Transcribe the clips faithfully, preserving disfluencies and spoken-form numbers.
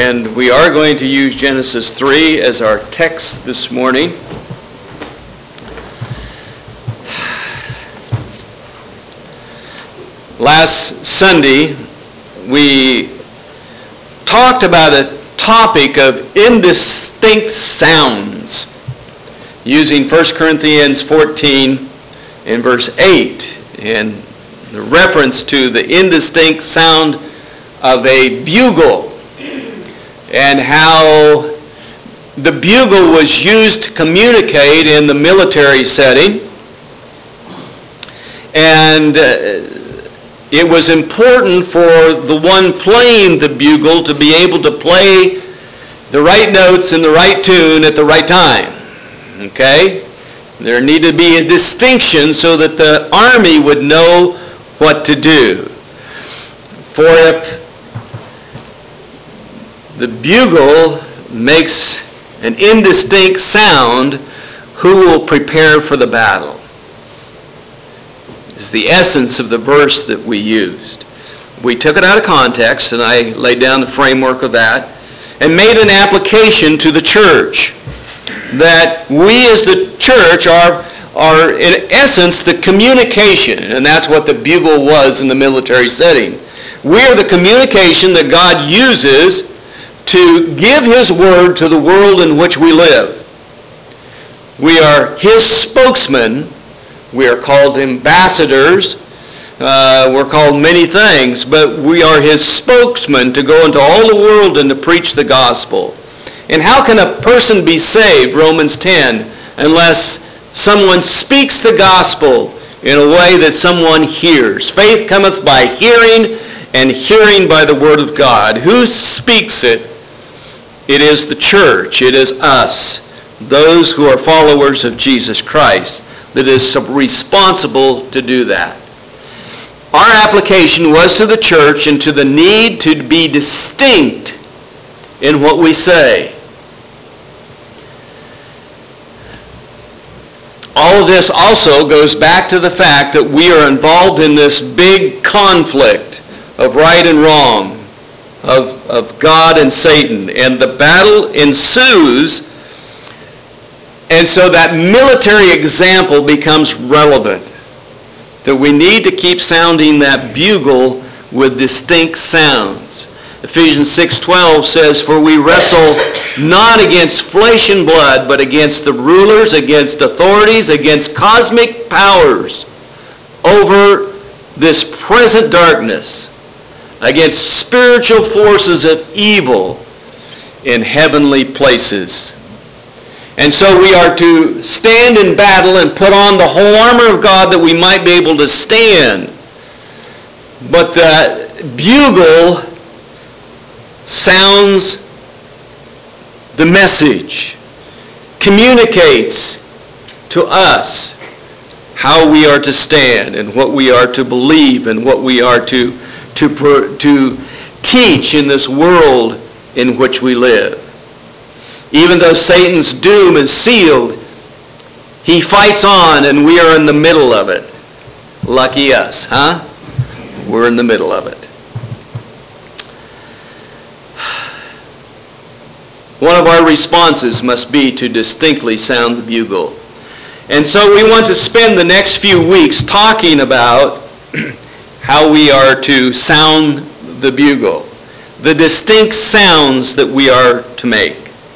And we are going to use Genesis three as our text this morning. Last Sunday, we talked about a topic of indistinct sounds using First Corinthians fourteen and verse eight, and the reference to the indistinct sound of a bugle, and how the bugle was used to communicate in the military setting. And uh, it was important for the one playing the bugle to be able to play the right notes in the right tune at the right time. Okay? There needed to be a distinction so that the army would know what to do. For if the bugle makes an indistinct sound, who will prepare for the battle? Is the essence of the verse that we used. We took it out of context, and I laid down the framework of that, and made an application to the church. That we as the church are, are in essence the communication, and that's what the bugle was in the military setting. We are the communication that God uses to give His word to the world in which we live. We are His spokesmen. We are called ambassadors. Uh, we're called many things, but we are His spokesmen to go into all the world and to preach the gospel. And how can a person be saved, Romans ten, unless someone speaks the gospel in a way that someone hears? Faith cometh by hearing, and hearing by the word of God. Who speaks it? It is the church. It is us, those who are followers of Jesus Christ, that is responsible to do that. Our application was to the church and to the need to be distinct in what we say. All of this also goes back to the fact that we are involved in this big conflict of right and wrong, of, of God and Satan, and the battle ensues. And so that military example becomes relevant, that we need to keep sounding that bugle with distinct sounds. Ephesians six twelve says, "For we wrestle not against flesh and blood, but against the rulers, against authorities, against cosmic powers over this present darkness, against spiritual forces of evil in heavenly places." And so we are to stand in battle and put on the whole armor of God that we might be able to stand. But the bugle sounds the message, communicates to us how we are to stand and what we are to believe and what we are to, to, to teach in this world in which we live. Even though Satan's doom is sealed, he fights on and we are in the middle of it. Lucky us, huh? We're in the middle of it. One of our responses must be to distinctly sound the bugle. And so we want to spend the next few weeks talking about how we are to sound the bugle, the distinct sounds that we are to make.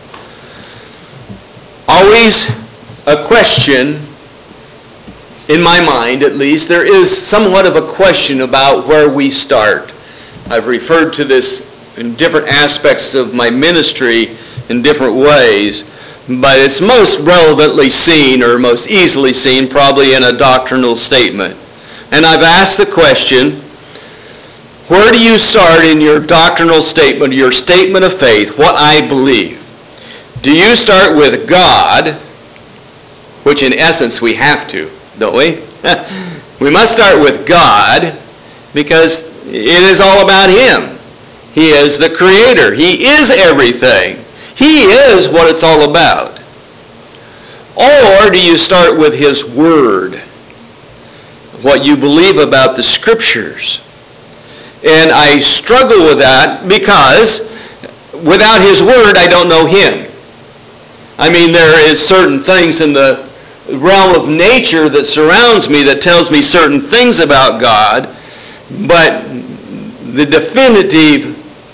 Always a question, in my mind at least, there is somewhat of a question about where we start. I've referred to this in different aspects of my ministry in different ways, but it's most relevantly seen or most easily seen probably in a doctrinal statement. And I've asked the question, where do you start in your doctrinal statement, your statement of faith, what I believe? Do you start with God, which in essence we have to, don't we? We must start with God because it is all about Him. He is the Creator. He is everything. He is what it's all about. Or do you start with His Word, what you believe about the Scriptures? And I struggle with that because without His Word, I don't know Him. I mean, there is certain things in the realm of nature that surrounds me that tells me certain things about God, but the definitive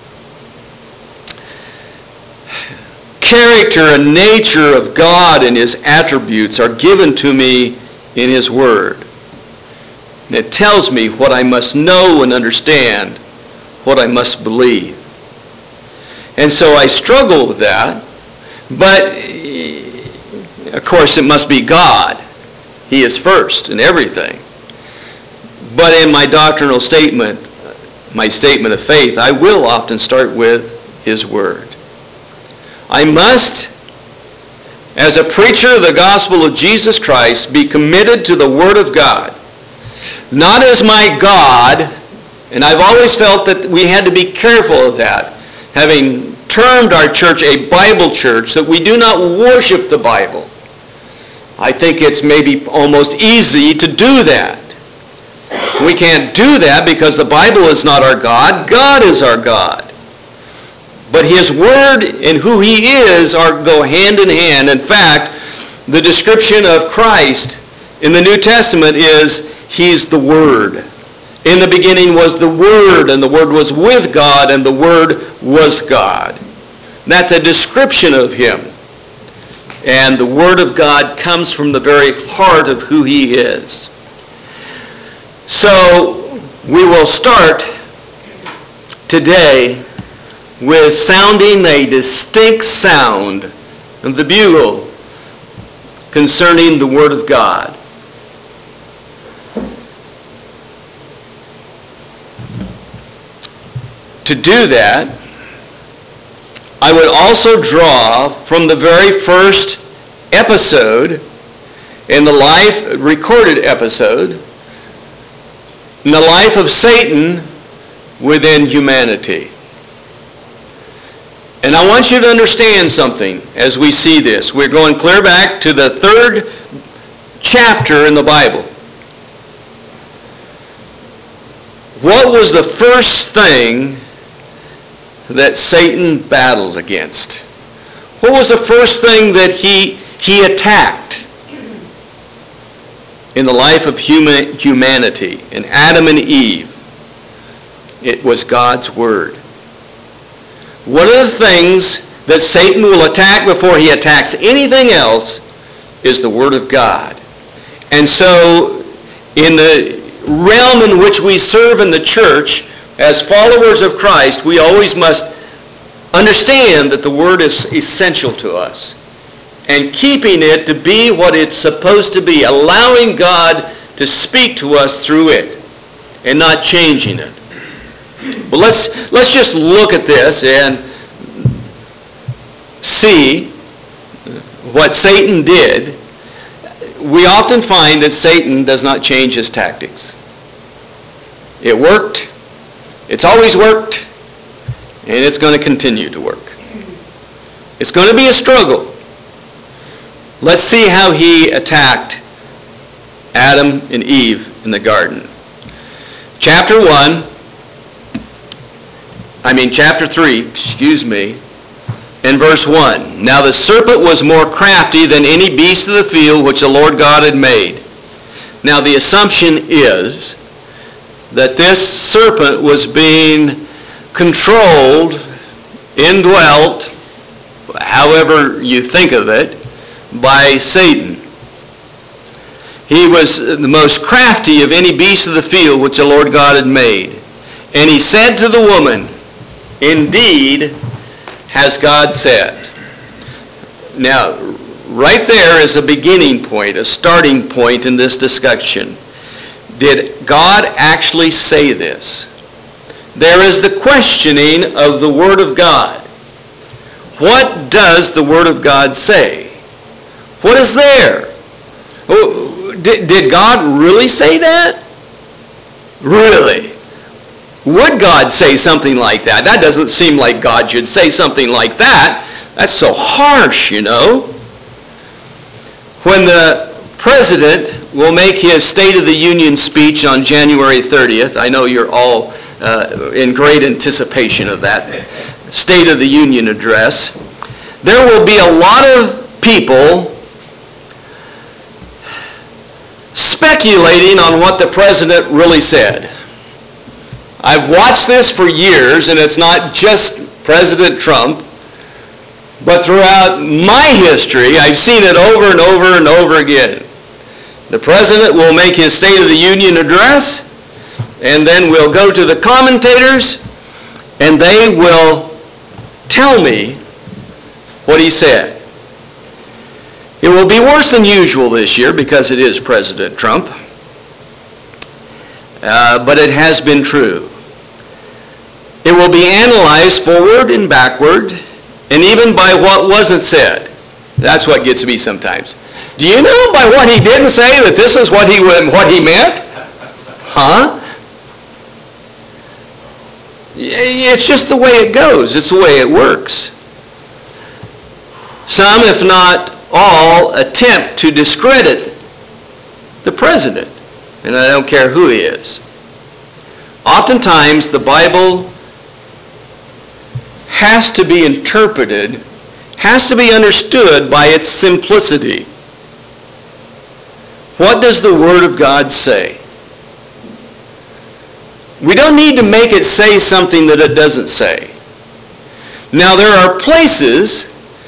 character and nature of God and His attributes are given to me in His Word. And it tells me what I must know and understand, what I must believe. And so I struggle with that, but of course it must be God. He is first in everything. But in my doctrinal statement, my statement of faith, I will often start with His Word. I must, as a preacher of the gospel of Jesus Christ, be committed to the Word of God. Not as my God, and I've always felt that we had to be careful of that, having termed our church a Bible church, that we do not worship the Bible. I think it's maybe almost easy to do that. We can't do that because the Bible is not our God. God is our God. But His Word and who He is are go hand in hand. In fact, the description of Christ in the New Testament is He's the Word. In the beginning was the Word, and the Word was with God, and the Word was God. That's a description of Him. And the Word of God comes from the very heart of who He is. So we will start today with sounding a distinct sound of the bugle concerning the Word of God. To do that, I would also draw from the very first episode in the life, recorded episode, in the life of Satan within humanity. And I want you to understand something as we see this. We're going clear back to the third chapter in the Bible. What was the first thing that Satan battled against? What was the first thing that he, he attacked in the life of human, humanity, in Adam and Eve? It was God's Word. One of the things that Satan will attack before he attacks anything else is the Word of God. And so, in the realm in which we serve in the church, as followers of Christ, we always must understand that the Word is essential to us. And keeping it to be what it's supposed to be, allowing God to speak to us through it, and not changing it. But let's let's just look at this and see what Satan did. We often find that Satan does not change his tactics. It worked. It's always worked. And it's going to continue to work. It's going to be a struggle. Let's see how he attacked Adam and Eve in the garden. Chapter one, I mean chapter three, excuse me, in verse one. Now the serpent was more crafty than any beast of the field which the Lord God had made. Now the assumption is that this serpent was being controlled, indwelt, however you think of it, by Satan. He was the most crafty of any beast of the field which the Lord God had made. And he said to the woman, indeed, has God said. Now, right there is a beginning point, a starting point in this discussion. Did God actually say this? There is the questioning of the Word of God. What does the Word of God say? What is there? Did, did God really say that? Really? Would God say something like that? That doesn't seem like God should say something like that. That's so harsh, you know. When the president will make his State of the Union speech on January thirtieth, I know you're all uh, in great anticipation of that State of the Union address, there will be a lot of people speculating on what the president really said. I've watched this for years, and it's not just President Trump, but throughout my history, I've seen it over and over and over again. The president will make his State of the Union address, and then we'll go to the commentators, and they will tell me what he said. It will be worse than usual this year because it is President Trump, uh, but it has been true. It will be analyzed forward and backward, and even by what wasn't said. That's what gets me sometimes. Do you know by what he didn't say that this is what he what he meant? Huh? It's just the way it goes. It's the way it works. Some, if not all, attempt to discredit the president, and I don't care who he is. Oftentimes, the Bible has to be interpreted, has to be understood by its simplicity. What does the Word of God say? We don't need to make it say something that it doesn't say. Now, there are places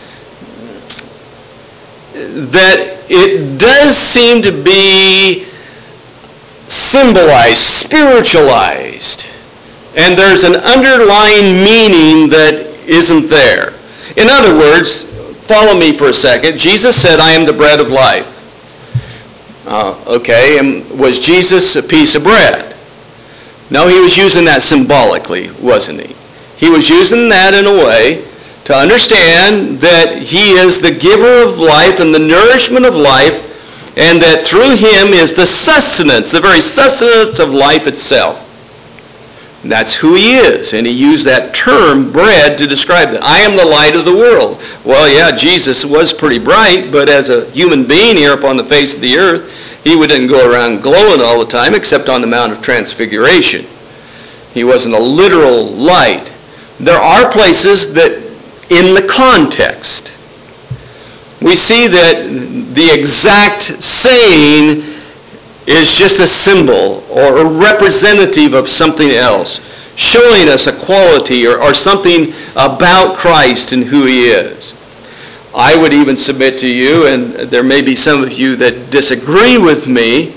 that it does seem to be symbolized, spiritualized, and there's an underlying meaning that isn't there. In other words, follow me for a second. Jesus said, I am the bread of life. Uh, okay, and was Jesus a piece of bread? No, he was using that symbolically, wasn't he? He was using that in a way to understand that he is the giver of life and the nourishment of life, and that through him is the sustenance, the very sustenance of life itself. And that's who he is, and he used that term, bread, to describe that. I am the light of the world. Well, yeah, Jesus was pretty bright, but as a human being here upon the face of the earth, he didn't go around glowing all the time, except on the Mount of Transfiguration. He wasn't a literal light. There are places that, in the context, we see that the exact saying is just a symbol or a representative of something else, showing us a quality or, or something about Christ and who he is. I would even submit to you, and there may be some of you that disagree with me,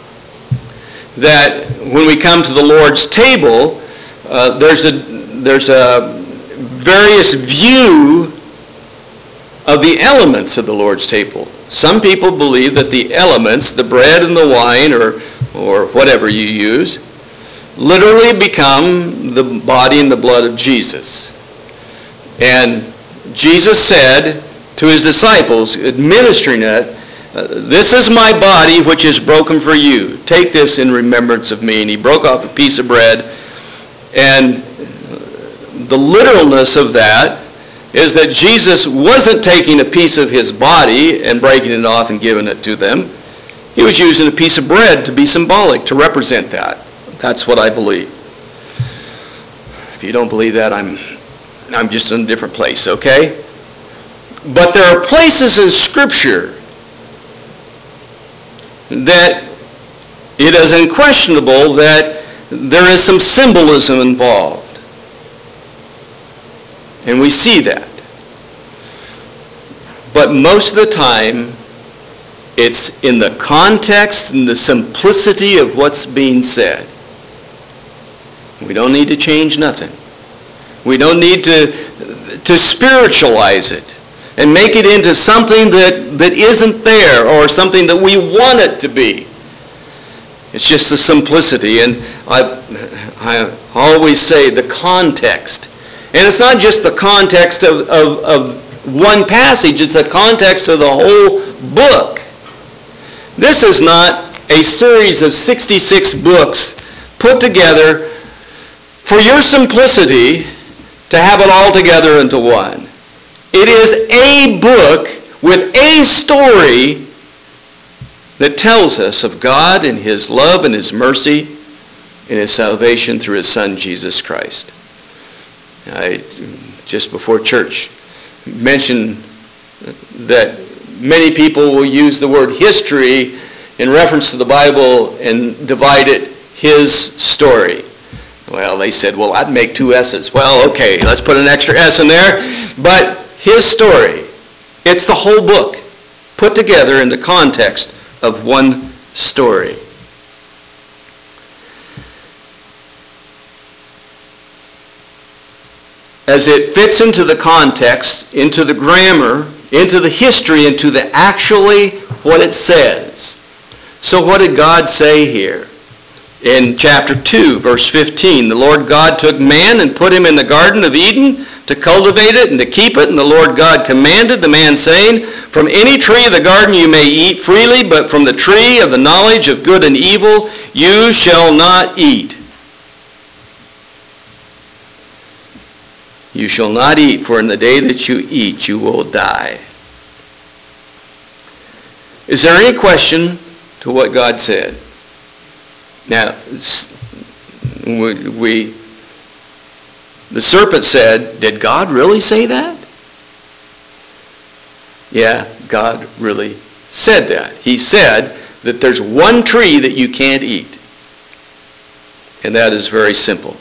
that when we come to the Lord's table, uh, there's a there's a various view of the elements of the Lord's table. Some people believe that the elements, the bread and the wine, or or whatever you use, literally become the body and the blood of Jesus. And Jesus said to his disciples, administering it, this is my body which is broken for you. Take this in remembrance of me. And he broke off a piece of bread. And the literalness of that is that Jesus wasn't taking a piece of his body and breaking it off and giving it to them. He was using a piece of bread to be symbolic, to represent that. That's what I believe. If you don't believe that, I'm I'm just in a different place, okay? But there are places in Scripture that it is unquestionable that there is some symbolism involved. And we see that. But most of the time, it's in the context and the simplicity of what's being said. We don't need to change nothing. We don't need to, to spiritualize it and make it into something that, that isn't there or something that we want it to be. It's just the simplicity. And I, I always say the context. And it's not just the context of, of, of one passage. It's the context of the whole book. This is not a series of sixty-six books put together for your simplicity to have it all together into one. It is a book with a story that tells us of God and his love and his mercy and his salvation through his Son, Jesus Christ. I, just before church mentioned that many people will use the word history in reference to the Bible and divide it his story. Well, they said, well, I'd make two S's. Well, okay, let's put an extra S in there. But his story, it's the whole book put together in the context of one story. As it fits into the context, into the grammar, into the history, into the actually what it says. So what did God say here? In chapter two, verse fifteen, the Lord God took man and put him in the Garden of Eden to cultivate it and to keep it. And the Lord God commanded the man, saying, from any tree of the garden you may eat freely, but from the tree of the knowledge of good and evil you shall not eat. You shall not eat, for in the day that you eat you will die. Is there any question to what God said? Now, we, we, the serpent said, did God really say that? Yeah, God really said that. He said that there's one tree that you can't eat. And that is very simple.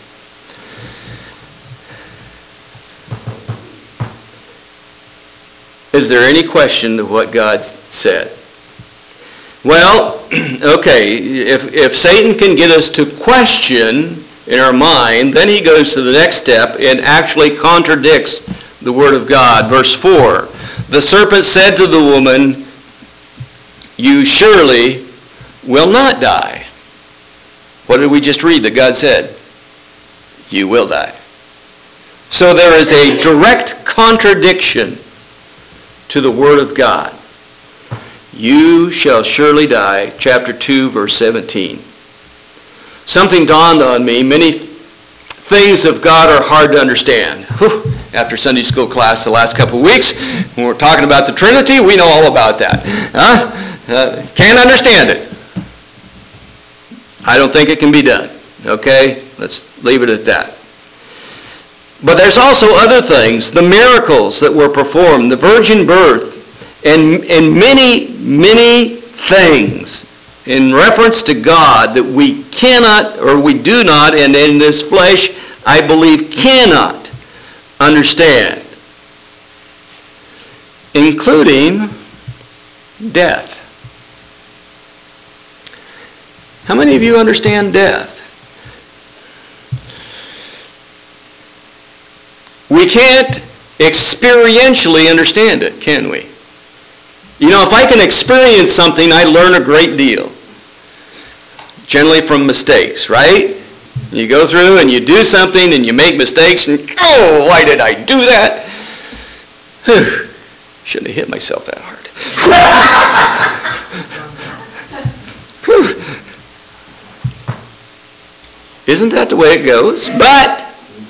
Is there any question to what God said? Well, okay, if, if Satan can get us to question in our mind, then he goes to the next step and actually contradicts the Word of God. Verse four, the serpent said to the woman, you surely will not die. What did we just read that God said? You will die. So there is a direct contradiction to the Word of God. You shall surely die, chapter two, verse seventeen. Something dawned on me. Many things of God are hard to understand. Whew. After Sunday school class the last couple of weeks, when we're talking about the Trinity, we know all about that. Huh? Uh, can't understand it. I don't think it can be done. Okay? Let's leave it at that. But there's also other things, the miracles that were performed, the virgin birth, and, and many, many things in reference to God that we cannot, or we do not, and in this flesh, I believe, cannot understand, including death. How many of you understand death? We can't experientially understand it, can we? You know, if I can experience something, I learn a great deal. Generally from mistakes, right? You go through and you do something and you make mistakes and, oh, why did I do that? Whew. Shouldn't have hit myself that hard. Isn't that the way it goes? But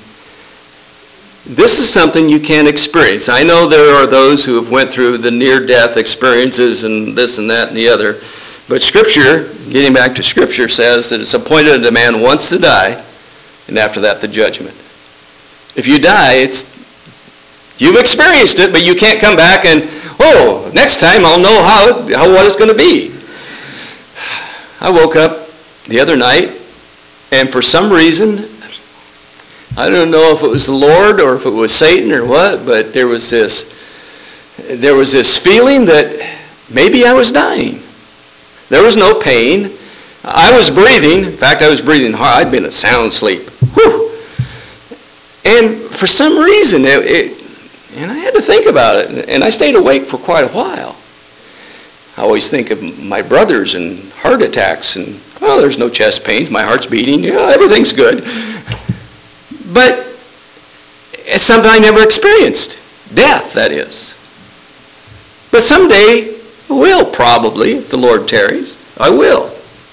this is something you can't experience. I know there are those who have went through the near-death experiences and this and that and the other. But Scripture, getting back to Scripture, says that it's appointed unto man once to die, and after that the judgment. If you die, it's you've experienced it, but you can't come back and, oh, next time I'll know how, how what it's going to be. I woke up the other night, and for some reason, I don't know if it was the Lord or if it was Satan or what, but there was this there was this feeling that maybe I was dying. There was no pain. I was breathing. In fact, I was breathing hard. I'd been in a sound sleep. Whew. And for some reason, it, it, and I had to think about it, and I stayed awake for quite a while. I always think of my brothers and heart attacks, and, well, there's no chest pains. My heart's beating. Yeah, everything's good. But it's something I never experienced. Death, that is. But someday, I will probably, if the Lord tarries. I will.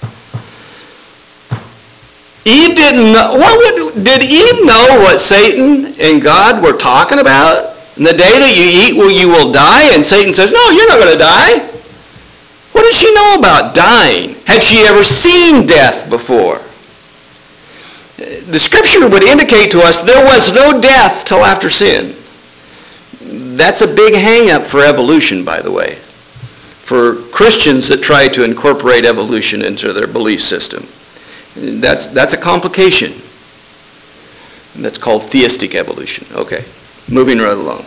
Eve didn't know. What would, did Eve know what Satan and God were talking about? In the day that you eat, well, you will die. And Satan says, no, you're not going to die. What did she know about dying? Had she ever seen death before? The Scripture would indicate to us there was no death till after sin. That's a big hang-up for evolution, by the way, for Christians that try to incorporate evolution into their belief system. That's, that's a complication. That's called theistic evolution. Okay, moving right along.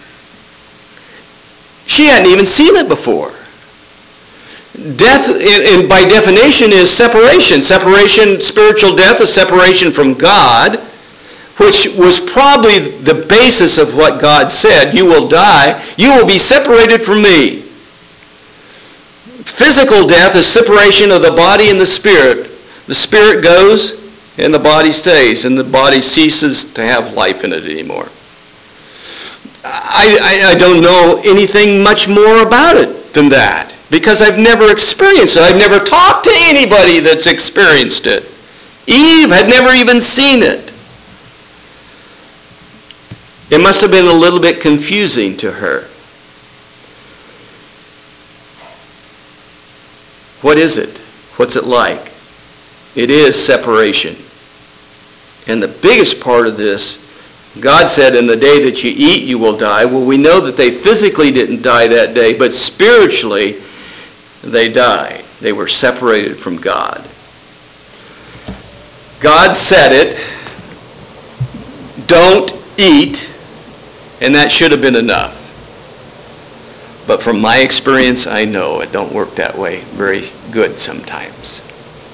She hadn't even seen it before. Death, and by definition, is separation. Separation, spiritual death is separation from God, which was probably the basis of what God said. You will die. You will be separated from me. Physical death is separation of the body and the spirit. The spirit goes and the body stays, and the body ceases to have life in it anymore. I, I, I don't know anything much more about it than that, because I've never experienced it. I've never talked to anybody that's experienced it. Eve had never even seen it. It must have been a little bit confusing to her. What is it? What's it like? It is separation. And the biggest part of this, God said, in the day that you eat, you will die. Well, we know that they physically didn't die that day, but spiritually, they died. They were separated from God. God said it, don't eat, and that should have been enough. But from my experience, I know it don't work that way very good sometimes.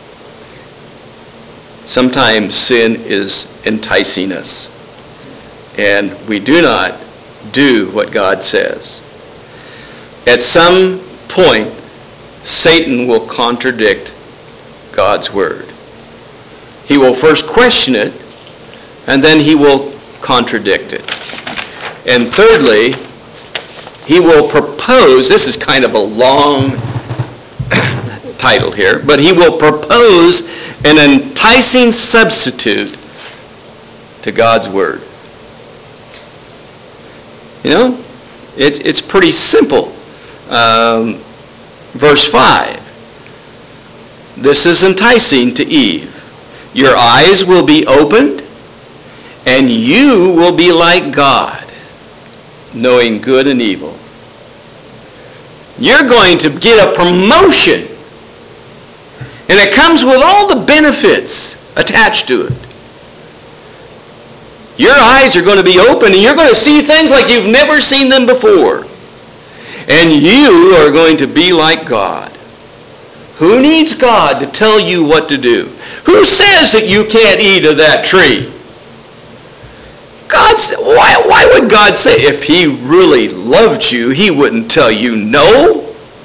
Sometimes sin is enticing us, and we do not do what God says. At some point, Satan will contradict God's word. He will first question it, and then he will contradict it. And thirdly, he will propose, this is kind of a long title here, but he will propose an enticing substitute to God's word. You know, it, it's pretty simple. Um, verse five. This is enticing to Eve. Your eyes will be opened, and you will be like God, knowing good and evil. You're going to get a promotion. And it comes with all the benefits attached to it. Your eyes are going to be open, and you're going to see things like you've never seen them before. And you are going to be like God. Who needs God to tell you what to do? Who says that you can't eat of that tree? God, why, why would God say, if he really loved you, he wouldn't tell you no?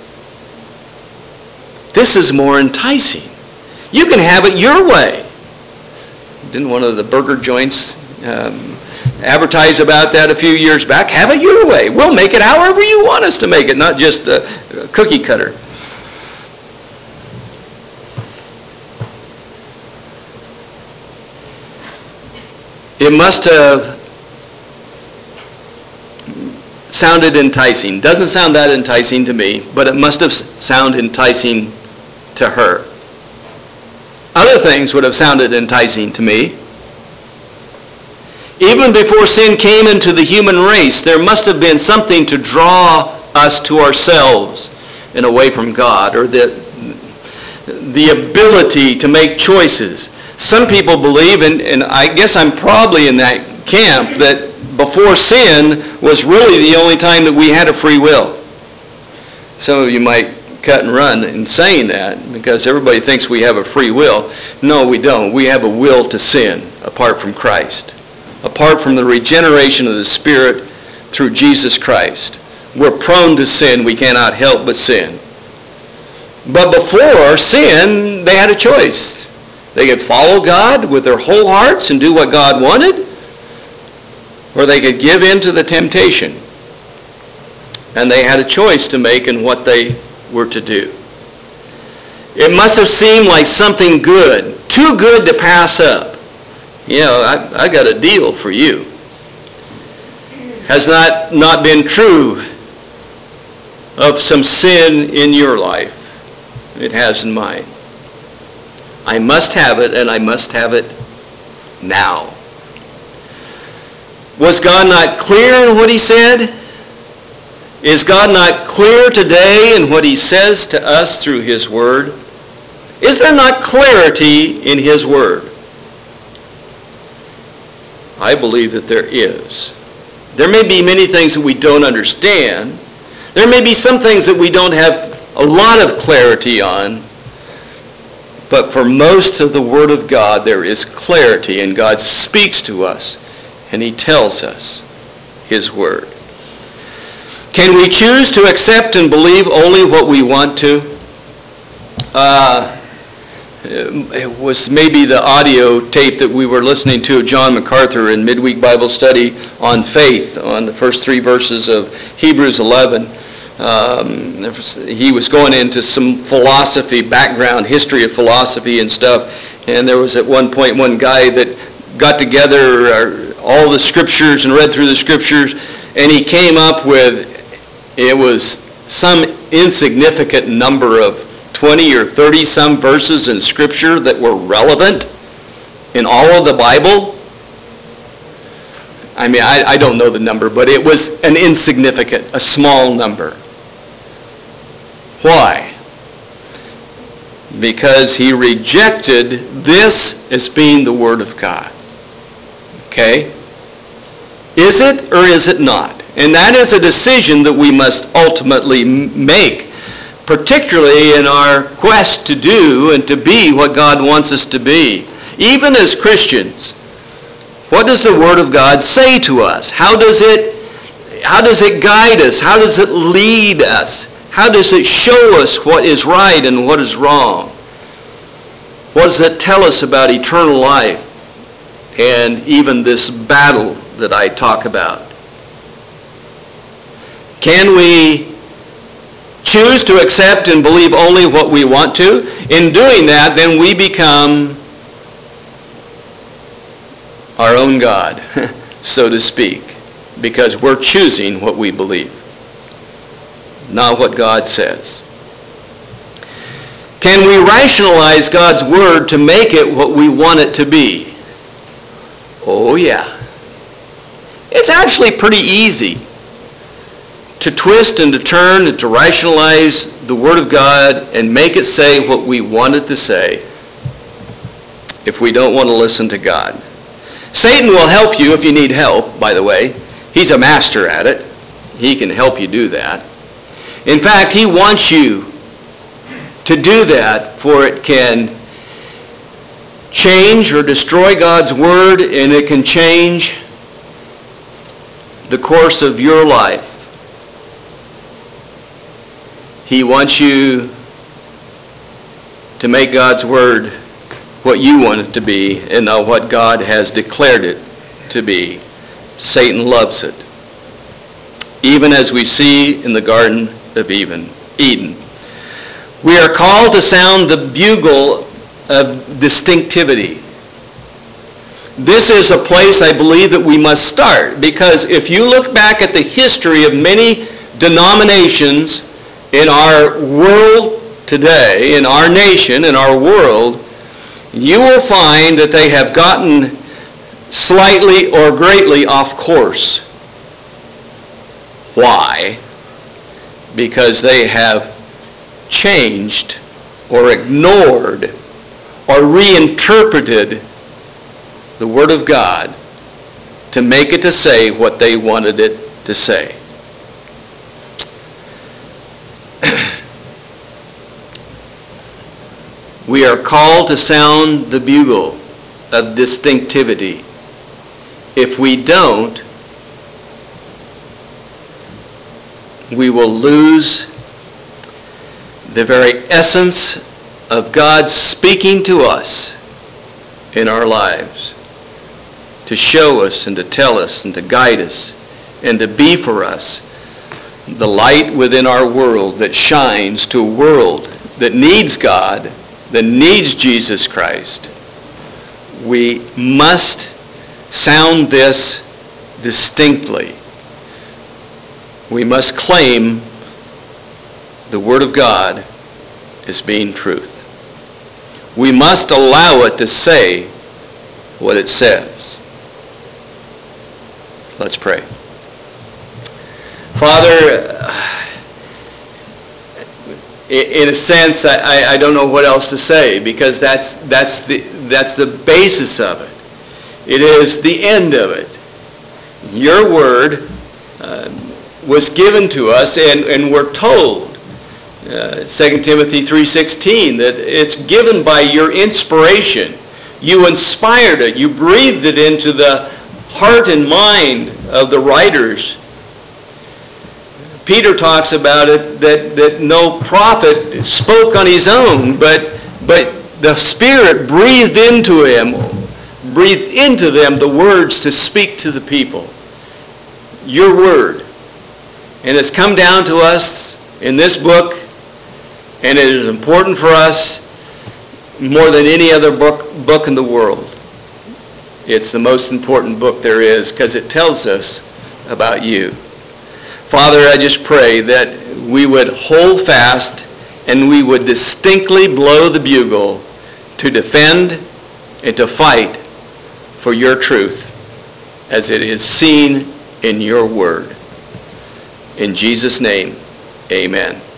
This is more enticing. You can have it your way. Didn't one of the burger joints um, advertise about that a few years back? Have it your way. We'll make it however you want us to make it, not just a, a cookie cutter. It must have sounded enticing. Doesn't sound that enticing to me, but it must have sounded enticing to her. Other things would have sounded enticing to me. Even before sin came into the human race, there must have been something to draw us to ourselves and away from God, or the, the ability to make choices. Some people believe, and, and I guess I'm probably in that camp, that before sin was really the only time that we had a free will. Some of you might cut and run in saying that because everybody thinks we have a free will. No, we don't. We have a will to sin apart from Christ. Apart from the regeneration of the Spirit through Jesus Christ. We're prone to sin. We cannot help but sin. But before sin, they had a choice. They could follow God with their whole hearts and do what God wanted, or they could give in to the temptation. And they had a choice to make in what they were to do. It must have seemed like something good, too good to pass up. You know, I, I got a deal for you. Has not, not been true of some sin in your life. It has in mine. I must have it, and I must have it now. Was God not clear in what he said? Is God not clear today in what he says to us through his word? Is there not clarity in his word? I believe that there is. There may be many things that we don't understand. There may be some things that we don't have a lot of clarity on. But for most of the Word of God, there is clarity, and God speaks to us, and he tells us his word. Can we choose to accept and believe only what we want to? Uh, it was maybe the audio tape that we were listening to of John MacArthur in midweek Bible study on faith, on the first three verses of Hebrews eleven. Um, he was going into some philosophy, background, history of philosophy and stuff, and there was at one point one guy that got together all the scriptures and read through the scriptures, and he came up with, it was some insignificant number of twenty or thirty some verses in scripture that were relevant in all of the Bible. I mean, I, I don't know the number, but it was an insignificant, a small number. Why? Because he rejected this as being the Word of God. Okay? Is it or is it not? And that is a decision that we must ultimately make, particularly in our quest to do and to be what God wants us to be. Even as Christians, what does the Word of God say to us? How does it, how does it guide us? How does it lead us? How does it show us what is right and what is wrong? What does it tell us about eternal life and even this battle that I talk about? Can we choose to accept and believe only what we want to? In doing that, then we become our own God, so to speak, because we're choosing what we believe, not what God says. Can we rationalize God's word to make it what we want it to be? Oh yeah. It's actually pretty easy to twist and to turn and to rationalize the Word of God and make it say what we want it to say if we don't want to listen to God. Satan will help you if you need help, by the way. He's a master at it. He can help you do that. In fact, he wants you to do that, for it can change or destroy God's Word, and it can change the course of your life. He wants you to make God's Word what you want it to be and not what God has declared it to be. Satan loves it. Even as we see in the Garden of Eden. We are called to sound the bugle of distinctivity. This is a place I believe that we must start, because if you look back at the history of many denominations in our world today, in our nation, in our world, you will find that they have gotten slightly or greatly off course. Why? Because they have changed or ignored or reinterpreted the Word of God to make it to say what they wanted it to say. We are called to sound the bugle of distinctivity. If we don't, we will lose the very essence of God speaking to us in our lives, to show us and to tell us and to guide us and to be for us the light within our world that shines to a world that needs God, that needs Jesus Christ. We must sound this distinctly. We must claim the Word of God as being truth. We must allow it to say what it says. Let's pray. Father, in a sense, I, I don't know what else to say, because that's that's the that's the basis of it. It is the end of it. Your word uh, was given to us, and, and we're told, uh, Second Timothy three sixteen, that it's given by your inspiration. You inspired it. You breathed it into the heart and mind of the writers. Peter talks about it that, that no prophet spoke on his own, but but the Spirit breathed into him, breathed into them the words to speak to the people. Your word. And it's come down to us in this book, and it is important for us more than any other book book in the world. It's the most important book there is, because it tells us about you. Father, I just pray that we would hold fast and we would distinctly blow the bugle to defend and to fight for your truth as it is seen in your word. In Jesus' name, amen.